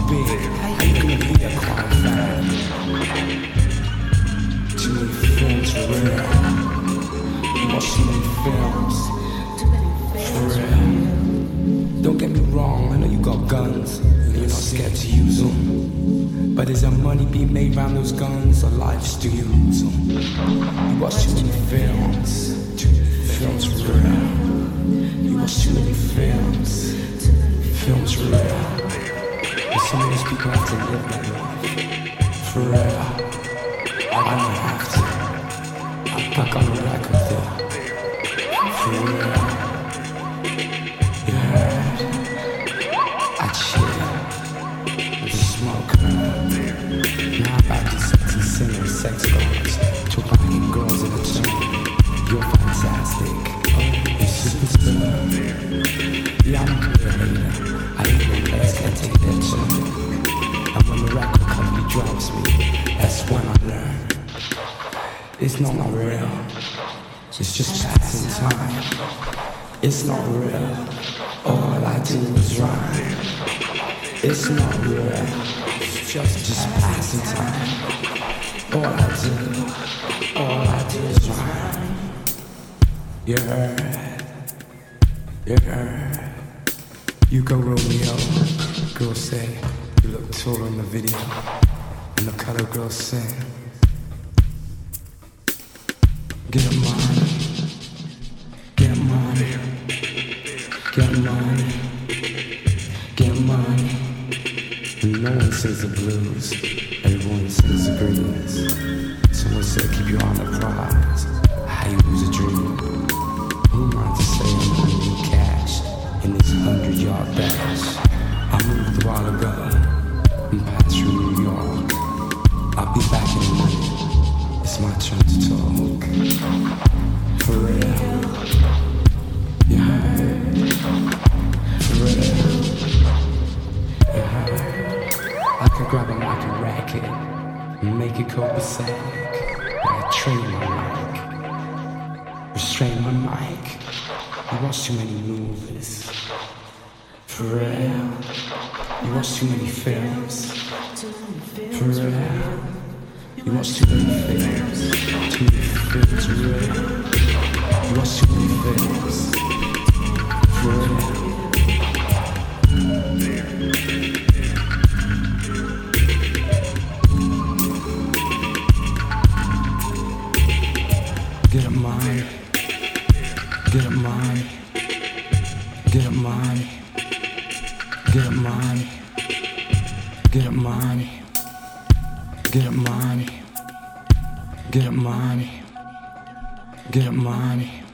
big. How you gonna be a crime fan? Too many films for real. You watch too many films for real. Don't get me wrong, I know you got guns and you're not scared to use them. But is there money being made around those guns or lives do you lose them? You watch too many films for real. You watch too many films for real. And some of these people have to live that life for real. I don't have to. I'm back on the record there. For real. Yeah. I chill with the smoke. Now I'm back to sexy singing sex goals. To buying girls in the chain. You're fantastic. You're superstar. Yeah, I'm a creator. I ain't no place can take that shit. And when the record company drops me, that's when I learn. It's not real. It's just passing time. It's not real. All I do is rhyme. It's not real. It's just passing time. All I do is rhyme. You heard. You go Romeo. Girls say you look tall in the video. And look how the girls sing. Get money. Get money. Get money. Get money. And no one sings the blues. Everyone sings the greens. Someone said keep your eye on the prize. How you lose a dream. Who am I to say I'm gonna need cash in this 100-yard dash? I moved a while ago and passed through New York. I'll be back in a minute. It's my turn to talk. For real. You heard? For real. You heard? I could grab a mic and rack it and make it copacetic. But I train my mic. Restrain my mic. You watch too many movies. For real. You watch too many films. For real. You watch too many films. Too many films. For real. You watch too many films. For real. Get a mind. Get a mind. Get a mind. Get a mind. Get a mind. Get a mind. Get a mind. Get a mind.